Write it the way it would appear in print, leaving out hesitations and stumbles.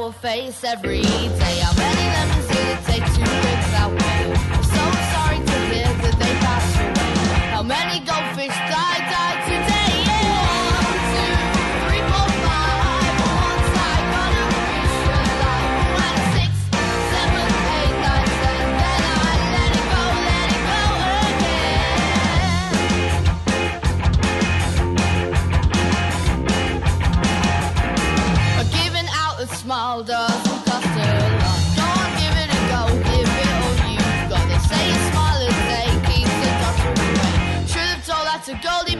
sour face every day. How many lemons did it take to break that way? I'm so sorry to hear that they passed away. How many goldfish died today? Yeah. 1, 2, 3, 4, 5. Once I got a fish alive. 1, 6, 7, 8, 9, 10. Then I let it go again. Giving out a smile doesn't cost a lot. Go on, give it a go, give it all you've got. They say a smile a day keeps the doctor away. Should have told that to Goldie.